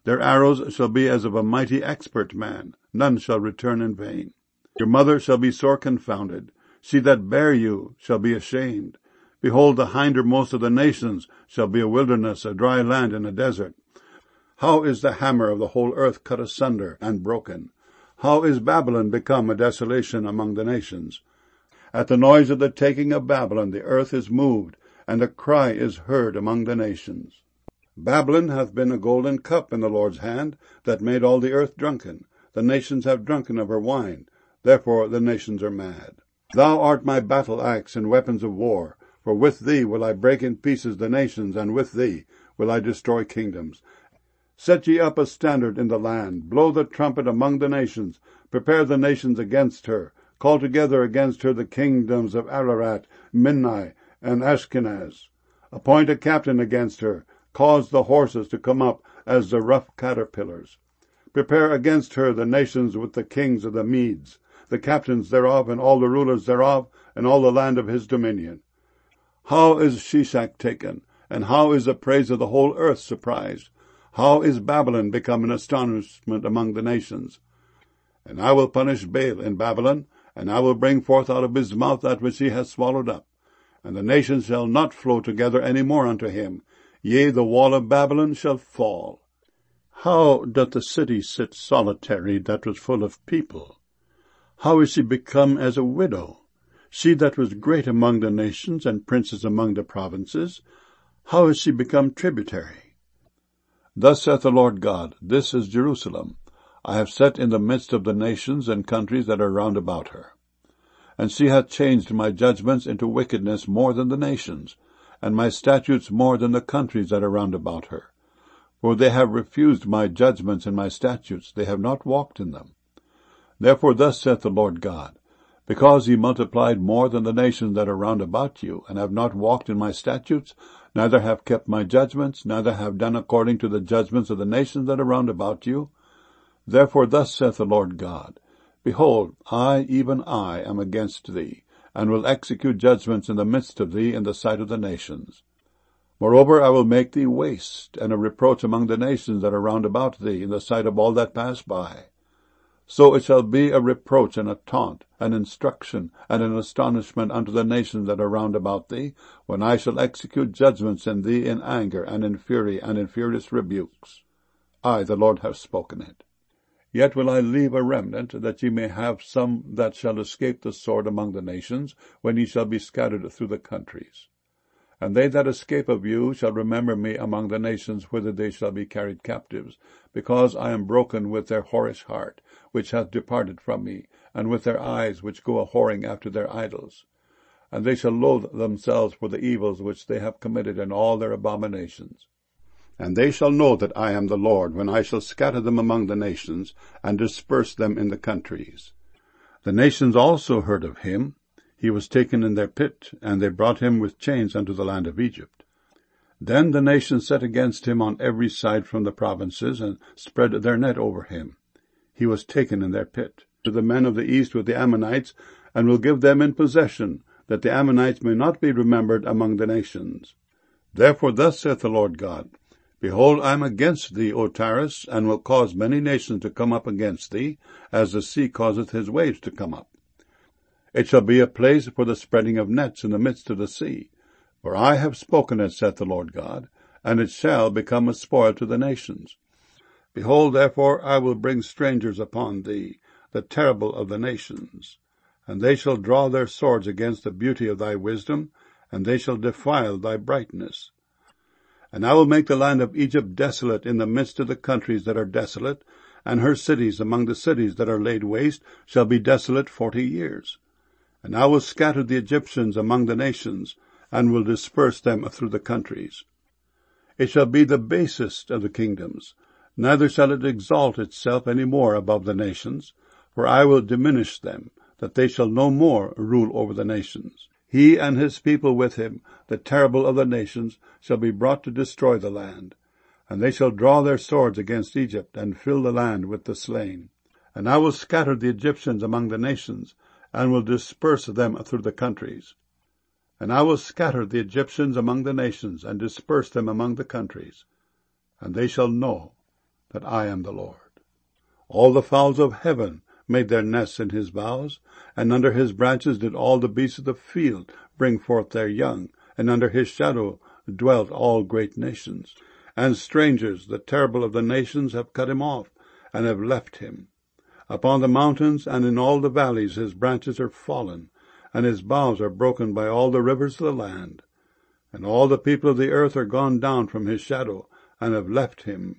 A: Their arrows shall be as of a mighty expert man. None shall return in vain. Your mother shall be sore confounded. She that bare you shall be ashamed. Behold, the hindermost of the nations shall be a wilderness, a dry land, and a desert. How is the hammer of the whole earth cut asunder and broken? How is Babylon become a desolation among the nations? At the noise of the taking of Babylon the earth is moved, and a cry is heard among the nations. Babylon hath been a golden cup in the Lord's hand, that made all the earth drunken. The nations have drunken of her wine, therefore the nations are mad. Thou art my battle axe and weapons of war, for with thee will I break in pieces the nations, and with thee will I destroy kingdoms. Set ye up a standard in the land, blow the trumpet among the nations, prepare the nations against her, call together against her the kingdoms of Ararat, Minnai, and Ashkenaz. Appoint a captain against her, cause the horses to come up as the rough caterpillars. Prepare against her the nations with the kings of the Medes, the captains thereof, and all the rulers thereof, and all the land of his dominion. How is Shishak taken, and how is the praise of the whole earth surprised? How is Babylon become an astonishment among the nations? And I will punish Baal in Babylon, and I will bring forth out of his mouth that which he hath swallowed up. And the nations shall not flow together any more unto him. Yea, the wall of Babylon shall fall. How doth the city sit solitary that was full of people? How is she become as a widow? She that was great among the nations, and princes among the provinces, how is she become tributary? Thus saith the Lord God, This is Jerusalem. I have set in the midst of the nations and countries that are round about her. And she hath changed my judgments into wickedness more than the nations, and my statutes more than the countries that are round about her. For they have refused my judgments and my statutes, they have not walked in them. Therefore thus saith the Lord God, Because ye multiplied more than the nations that are round about you, and have not walked in my statutes, neither have kept my judgments, neither have done according to the judgments of the nations that are round about you. Therefore thus saith the Lord God, Behold, I, even I, am against thee, and will execute judgments in the midst of thee in the sight of the nations. Moreover, I will make thee waste, and a reproach among the nations that are round about thee, in the sight of all that pass by. So it shall be a reproach and a taunt, an instruction, and an astonishment unto the nations that are round about thee, when I shall execute judgments in thee in anger, and in fury, and in furious rebukes. I, the Lord, have spoken it. Yet will I leave a remnant, that ye may have some that shall escape the sword among the nations, when ye shall be scattered through the countries. And they that escape of you shall remember me among the nations whither they shall be carried captives, because I am broken with their whorish heart, which hath departed from me, and with their eyes which go a-whoring after their idols. And they shall loathe themselves for the evils which they have committed in all their abominations. And they shall know that I am the Lord, when I shall scatter them among the nations, and disperse them in the countries. The nations also heard of him. He was taken in their pit, and they brought him with chains unto the land of Egypt. Then the nations set against him on every side from the provinces, and spread their net over him. He was taken in their pit. To the men of the east with the Ammonites, and will give them in possession, that the Ammonites may not be remembered among the nations. Therefore thus saith the Lord God, Behold, I am against thee, O Tyrus, and will cause many nations to come up against thee, as the sea causeth his waves to come up. It shall be a place for the spreading of nets in the midst of the sea. For I have spoken it, saith the Lord God, and it shall become a spoil to the nations. Behold, therefore, I will bring strangers upon thee, the terrible of the nations. And they shall draw their swords against the beauty of thy wisdom, and they shall defile thy brightness. And I will make the land of Egypt desolate in the midst of the countries that are desolate, and her cities among the cities that are laid waste shall be desolate 40 years. And I will scatter the Egyptians among the nations, and will disperse them through the countries. It shall be the basest of the kingdoms, neither shall it exalt itself any more above the nations, for I will diminish them, that they shall no more rule over the nations. He and his people with him, the terrible of the nations, shall be brought to destroy the land. And they shall draw their swords against Egypt, and fill the land with the slain. And I will scatter the Egyptians among the nations, and will disperse them through the countries. And I will scatter the Egyptians among the nations, and disperse them among the countries. And they shall know that I am the Lord. All the fowls of heaven made their nests in his boughs, and under his branches did all the beasts of the field bring forth their young, and under his shadow dwelt all great nations. And strangers, the terrible of the nations, have cut him off, and have left him. Upon the mountains and in all the valleys his branches are fallen, and his boughs are broken by all the rivers of the land. And all the people of the earth are gone down from his shadow, and have left him.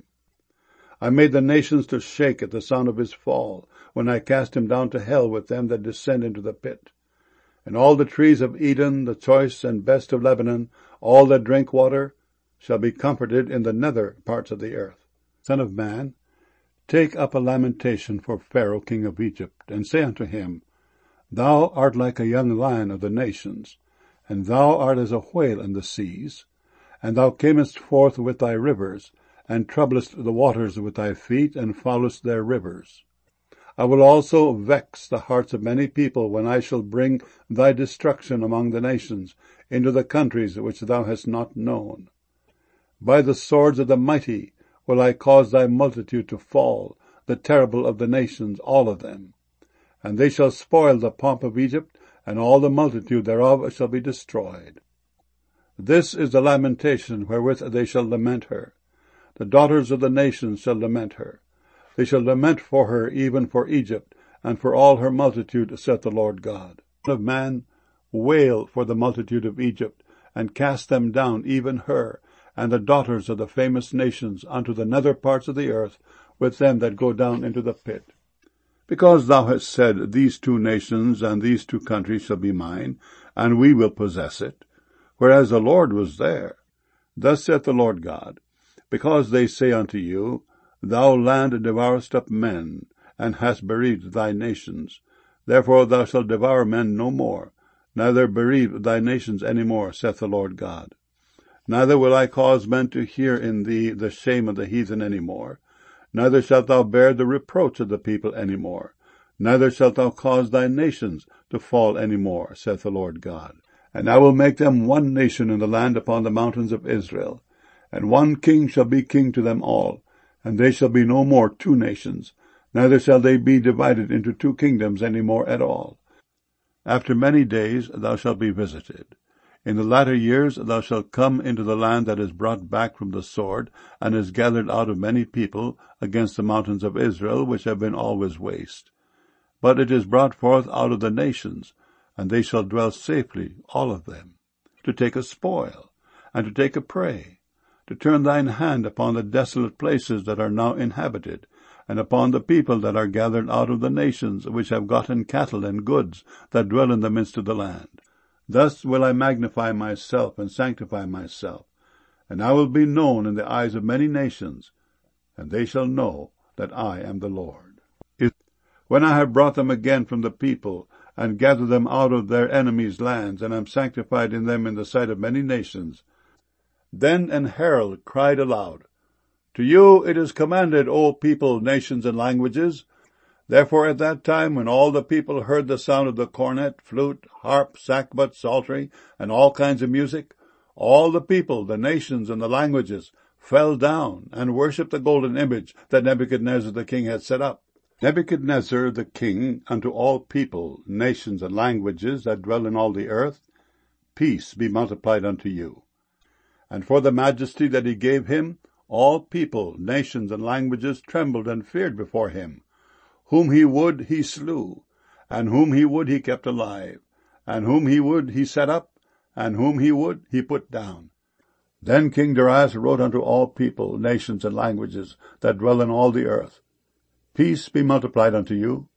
A: I made the nations to shake at the sound of his fall, when I cast him down to hell with them that descend into the pit. And all the trees of Eden, the choice and best of Lebanon, all that drink water, shall be comforted in the nether parts of the earth. Son of man, take up a lamentation for Pharaoh king of Egypt, and say unto him, Thou art like a young lion of the nations, and thou art as a whale in the seas, and thou camest forth with thy rivers, and troublest the waters with thy feet, and foulest their rivers. I will also vex the hearts of many people when I shall bring thy destruction among the nations, into the countries which thou hast not known. By the swords of the mighty will I cause thy multitude to fall, the terrible of the nations, all of them. And they shall spoil the pomp of Egypt, and all the multitude thereof shall be destroyed. This is the lamentation wherewith they shall lament her. The daughters of the nations shall lament her. They shall lament for her, even for Egypt, and for all her multitude, saith the Lord God. Son of man, wail for the multitude of Egypt, and cast them down, even her, and the daughters of the famous nations, unto the nether parts of the earth, with them that go down into the pit. Because thou hast said, These two nations and these two countries shall be mine, and we will possess it, whereas the Lord was there. Thus saith the Lord God, because they say unto you, Thou land devourest up men, and hast bereaved thy nations. Therefore thou shalt devour men no more, neither bereave thy nations any more, saith the Lord God. Neither will I cause men to hear in thee the shame of the heathen any more, neither shalt thou bear the reproach of the people any more, neither shalt thou cause thy nations to fall any more, saith the Lord God. And I will make them one nation in the land upon the mountains of Israel, and one king shall be king to them all, and they shall be no more two nations, neither shall they be divided into two kingdoms any more at all. After many days thou shalt be visited. In the latter years thou shalt come into the land that is brought back from the sword, and is gathered out of many people, against the mountains of Israel, which have been always waste. But it is brought forth out of the nations, and they shall dwell safely, all of them, to take a spoil, and to take a prey, to turn thine hand upon the desolate places that are now inhabited, and upon the people that are gathered out of the nations, which have gotten cattle and goods, that dwell in the midst of the land. Thus will I magnify myself and sanctify myself, and I will be known in the eyes of many nations, and they shall know that I am the Lord. When I have brought them again from the people, and gathered them out of their enemies' lands, and am sanctified in them in the sight of many nations, then an herald cried aloud, To you it is commanded, O people, nations, and languages. Therefore at that time, when all the people heard the sound of the cornet, flute, harp, sackbut, psaltery, and all kinds of music, all the people, the nations, and the languages fell down and worshipped the golden image that Nebuchadnezzar the king had set up. Nebuchadnezzar the king, unto all people, nations, and languages that dwell in all the earth, peace be multiplied unto you. And for the majesty that he gave him, all people, nations, and languages trembled and feared before him. Whom he would he slew, and whom he would he kept alive, and whom he would he set up, and whom he would he put down. Then King Darius wrote unto all people, nations, and languages that dwell in all the earth, Peace be multiplied unto you.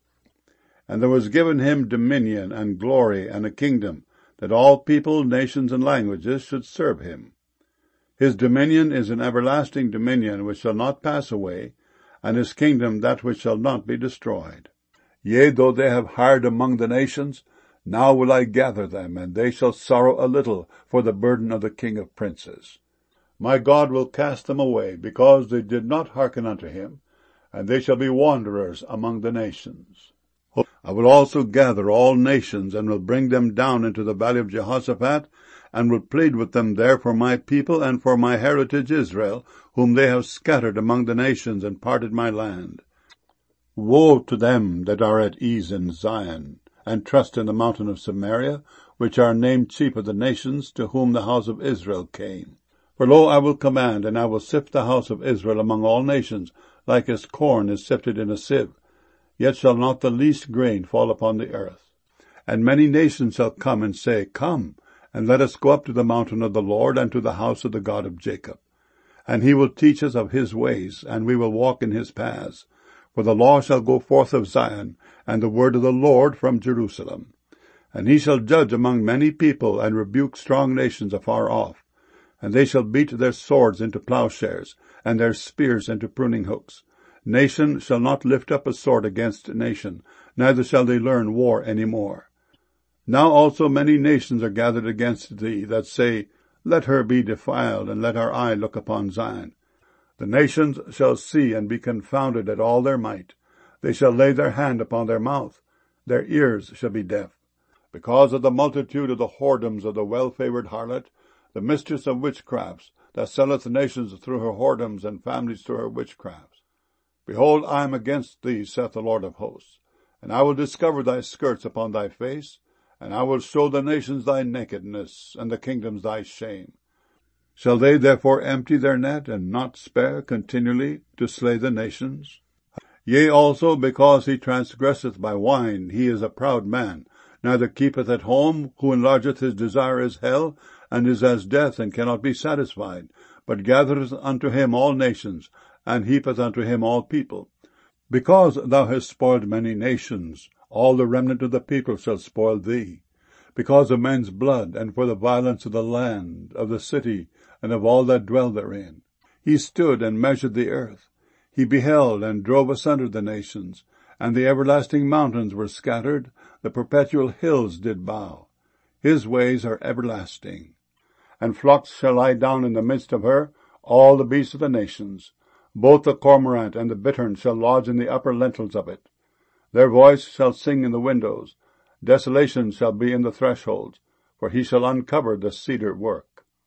A: And there was given him dominion and glory and a kingdom, that all people, nations, and languages should serve him. His dominion is an everlasting dominion which shall not pass away, and his kingdom that which shall not be destroyed. Yea, though they have hired among the nations, now will I gather them, and they shall sorrow a little for the burden of the king of princes. My God will cast them away, because they did not hearken unto him, and they shall be wanderers among the nations. I will also gather all nations, and will bring them down into the valley of Jehoshaphat, and will plead with them there for my people and for my heritage Israel, whom they have scattered among the nations and parted my land. Woe to them that are at ease in Zion, and trust in the mountain of Samaria, which are named chief of the nations, to whom the house of Israel came. For lo, I will command, and I will sift the house of Israel among all nations, like as corn is sifted in a sieve. Yet shall not the least grain fall upon the earth. And many nations shall come and say, Come, and let us go up to the mountain of the Lord, and to the house of the God of Jacob. And he will teach us of his ways, and we will walk in his paths. For the law shall go forth of Zion, and the word of the Lord from Jerusalem. And he shall judge among many people, and rebuke strong nations afar off. And they shall beat their swords into plowshares, and their spears into pruning hooks. Nation shall not lift up a sword against nation, neither shall they learn war any more. Now also many nations are gathered against thee, that say, Let her be defiled, and let our eye look upon Zion. The nations shall see and be confounded at all their might. They shall lay their hand upon their mouth. Their ears shall be deaf. Because of the multitude of the whoredoms of the well-favored harlot, the mistress of witchcrafts, that selleth nations through her whoredoms, and families through her witchcrafts. Behold, I am against thee, saith the Lord of hosts, and I will discover thy skirts upon thy face, and I will show the nations thy nakedness, and the kingdoms thy shame. Shall they therefore empty their net, and not spare continually to slay the nations? Yea, also, because he transgresseth by wine, he is a proud man, neither keepeth at home, who enlargeth his desire as hell, and is as death, and cannot be satisfied, but gathereth unto him all nations, and heapeth unto him all people. Because thou hast spoiled many nations, all the remnant of the people shall spoil thee. Because of men's blood, and for the violence of the land, of the city, and of all that dwell therein. He stood and measured the earth. He beheld and drove asunder the nations, and the everlasting mountains were scattered, the perpetual hills did bow. His ways are everlasting. And flocks shall lie down in the midst of her, all the beasts of the nations. Both the cormorant and the bittern shall lodge in the upper lintels of it. Their voice shall sing in the windows. Desolation shall be in the thresholds, for he shall uncover the cedar work.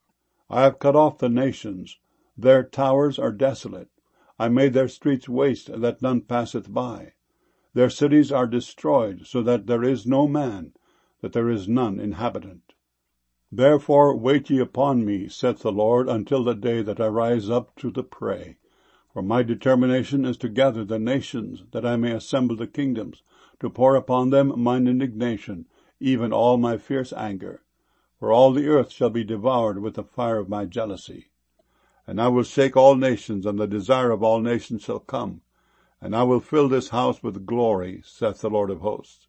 A: I have cut off the nations. Their towers are desolate. I made their streets waste, that none passeth by. Their cities are destroyed, so that there is no man, that there is none inhabitant. Therefore wait ye upon me, saith the Lord, until the day that I rise up to the prey. For my determination is to gather the nations, that I may assemble the kingdoms, to pour upon them mine indignation, even all my fierce anger. For all the earth shall be devoured with the fire of my jealousy. And I will shake all nations, and the desire of all nations shall come. And I will fill this house with glory, saith the Lord of hosts.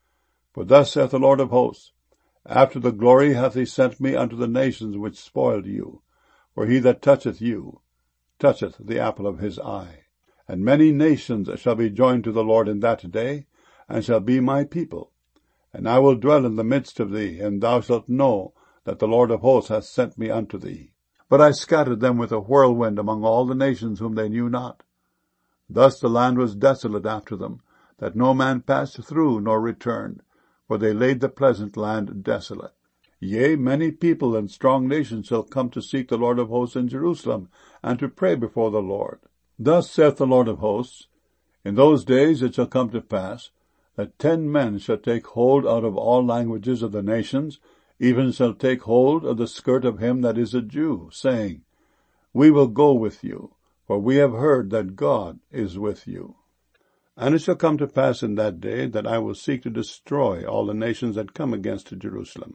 A: For thus saith the Lord of hosts, After the glory hath he sent me unto the nations which spoiled you. For he that toucheth you, toucheth the apple of his eye. And many nations shall be joined to the Lord in that day, and shall be my people. And I will dwell in the midst of thee, and thou shalt know that the Lord of hosts hath sent me unto thee. But I scattered them with a whirlwind among all the nations whom they knew not. Thus the land was desolate after them, that no man passed through nor returned, for they laid the pleasant land desolate. Yea, many people and strong nations shall come to seek the Lord of hosts in Jerusalem, and to pray before the Lord. Thus saith the Lord of hosts, In those days it shall come to pass, that 10 men shall take hold out of all languages of the nations, even shall take hold of the skirt of him that is a Jew, saying, We will go with you, for we have heard that God is with you. And it shall come to pass in that day that I will seek to destroy all the nations that come against Jerusalem.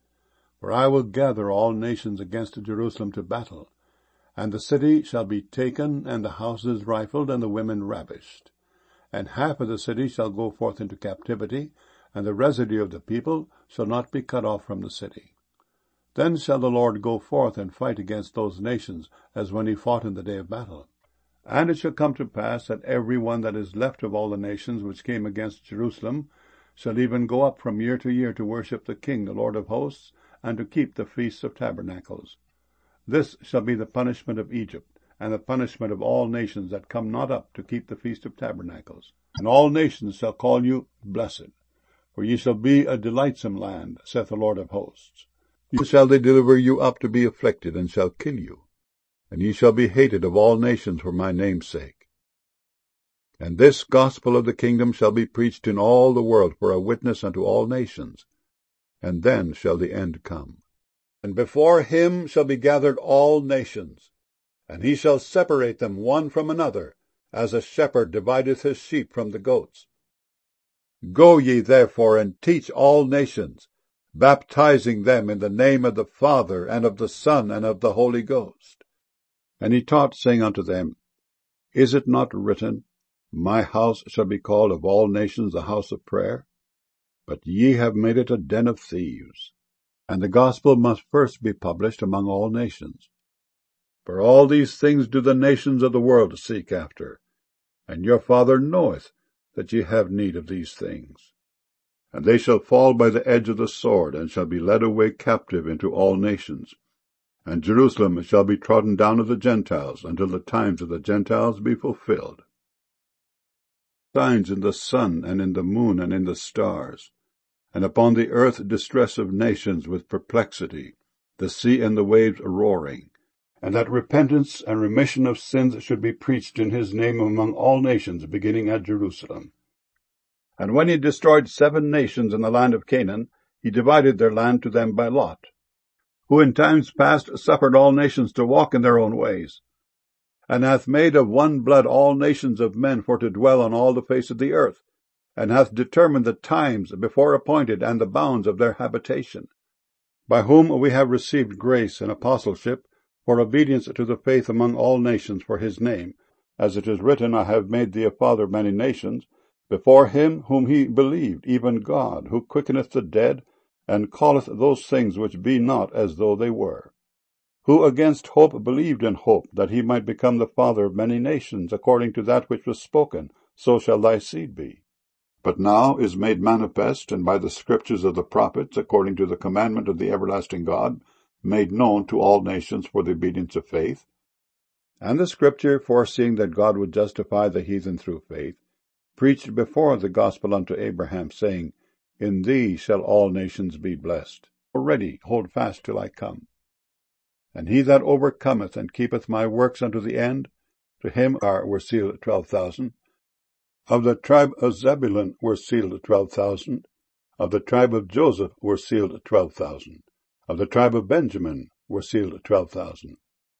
A: For I will gather all nations against Jerusalem to battle, and the city shall be taken, and the houses rifled, and the women ravished. And half of the city shall go forth into captivity, and the residue of the people shall not be cut off from the city. Then shall the Lord go forth and fight against those nations, as when he fought in the day of battle. And it shall come to pass that every one that is left of all the nations which came against Jerusalem shall even go up from year to year to worship the King, the Lord of hosts, and to keep the feasts of tabernacles. This shall be the punishment of Egypt, and the punishment of all nations that come not up to keep the feast of tabernacles. And all nations shall call you blessed, for ye shall be a delightsome land, saith the Lord of hosts. shall they deliver you up to be afflicted, and shall kill you, and ye shall be hated of all nations for my name's sake. And this gospel of the kingdom shall be preached in all the world for a witness unto all nations, and then shall the end come. And before him shall be gathered all nations, and he shall separate them one from another, as a shepherd divideth his sheep from the goats. Go ye therefore and teach all nations, baptizing them in the name of the Father, and of the Son, and of the Holy Ghost. And he taught, saying unto them, Is it not written, My house shall be called of all nations a house of prayer? But ye have made it a den of thieves. And the gospel must first be published among all nations. For all these things do the nations of the world seek after, and your Father knoweth that ye have need of these things. And they shall fall by the edge of the sword, and shall be led away captive into all nations. And Jerusalem shall be trodden down of the Gentiles, until the times of the Gentiles be fulfilled. Signs in the sun, and in the moon, and in the stars, and upon the earth distress of nations with perplexity, the sea and the waves roaring, and that repentance and remission of sins should be preached in his name among all nations, beginning at Jerusalem. And when he destroyed 7 nations in the land of Canaan, he divided their land to them by lot, who in times past suffered all nations to walk in their own ways, and hath made of one blood all nations of men for to dwell on all the face of the earth, and hath determined the times before appointed and the bounds of their habitation, by whom we have received grace and apostleship for obedience to the faith among all nations for his name, as it is written, I have made thee a father of many nations, before him whom he believed, even God, who quickeneth the dead, and calleth those things which be not as though they were, who against hope believed in hope, that he might become the father of many nations, according to that which was spoken, so shall thy seed be. But now is made manifest, and by the scriptures of the prophets, according to the commandment of the everlasting God, made known to all nations for the obedience of faith. And the scripture, foreseeing that God would justify the heathen through faith, preached before the gospel unto Abraham, saying, In thee shall all nations be blessed. Already hold fast till I come. And he that overcometh and keepeth my works unto the end, to him were sealed 12,000. Of the tribe of Zebulun were sealed 12,000. Of the tribe of Joseph were sealed 12,000. Of the tribe of Benjamin were sealed 12,000.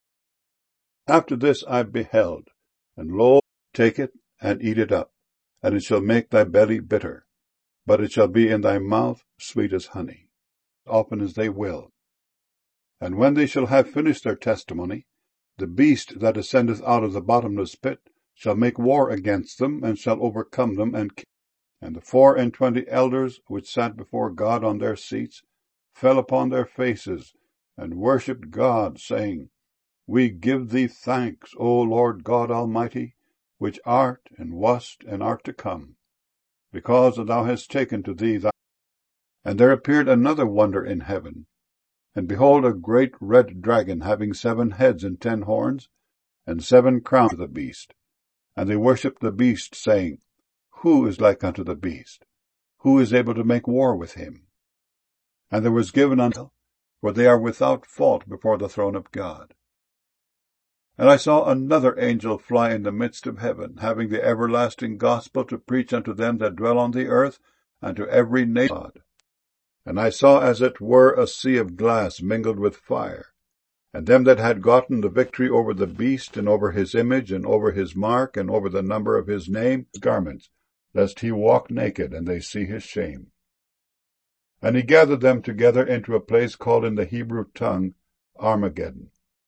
A: After this I beheld, and lo, take it and eat it up, and it shall make thy belly bitter, but it shall be in thy mouth sweet as honey, often as they will. And when they shall have finished their testimony, the beast that ascendeth out of the bottomless pit shall make war against them, and shall overcome them, and kill. And the 24 elders which sat before God on their seats fell upon their faces, and worshipped God, saying, We give thee thanks, O Lord God Almighty, which art, and wast, and art to come, because thou hast taken to thee thy. And there appeared another wonder in heaven, and behold, a great red dragon, having 7 heads and 10 horns, and 7 crowns of the beast. And they worshipped the beast, saying, Who is like unto the beast? Who is able to make war with him? And there was given unto them, for they are without fault before the throne of God. And I saw another angel fly in the midst of heaven, having the everlasting gospel to preach unto them that dwell on the earth, and to every nation. And I saw as it were a sea of glass mingled with fire, and them that had gotten the victory over the beast, and over his image, and over his mark, and over the number of his name, his garments, lest he walk naked, and they see his shame. And he gathered them together into a place called in the Hebrew tongue Armageddon.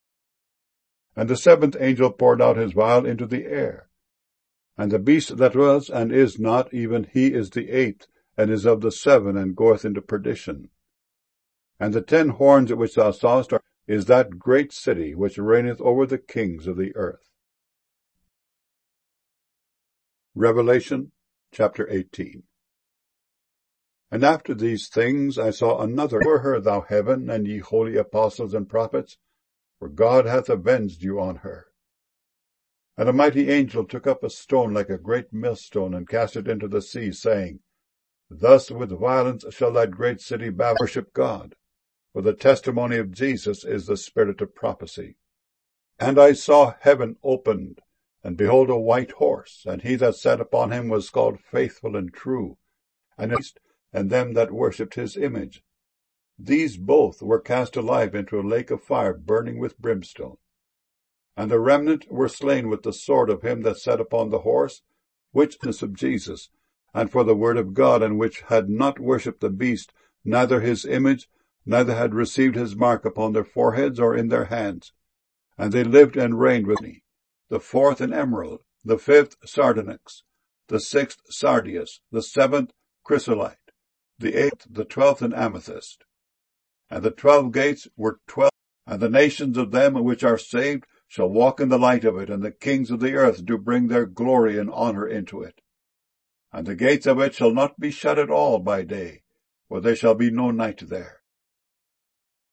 A: And the 7th angel poured out his vial into the air. And the beast that was and is not, even he is the 8th, and is of the 7, and goeth into perdition. And the 10 horns which thou sawest is that great city which reigneth over the kings of the earth. Revelation chapter 18. And after these things I saw another. Hear her, thou heaven, and ye holy apostles and prophets, for God hath avenged you on her. And a mighty angel took up a stone like a great millstone, and cast it into the sea, saying, Thus with violence shall that great city Babylon worship God, For the testimony of Jesus is the spirit of prophecy. And I saw heaven opened, and behold a white horse, and he that sat upon him was called Faithful and True, and them that worshipped his image. These both were cast alive into a lake of fire burning with brimstone. And the remnant were slain with the sword of him that sat upon the horse, witness of Jesus, and for the word of God, and which had not worshipped the beast, neither his image, neither had received his mark upon their foreheads or in their hands. And they lived and reigned with me. The fourth an emerald, the fifth sardonyx, the sixth sardius, the seventh chrysolite, the eighth, the 12th an amethyst. And the 12 gates were 12, and the nations of them which are saved shall walk in the light of it, and the kings of the earth do bring their glory and honor into it. And the gates of it shall not be shut at all by day, for there shall be no night there.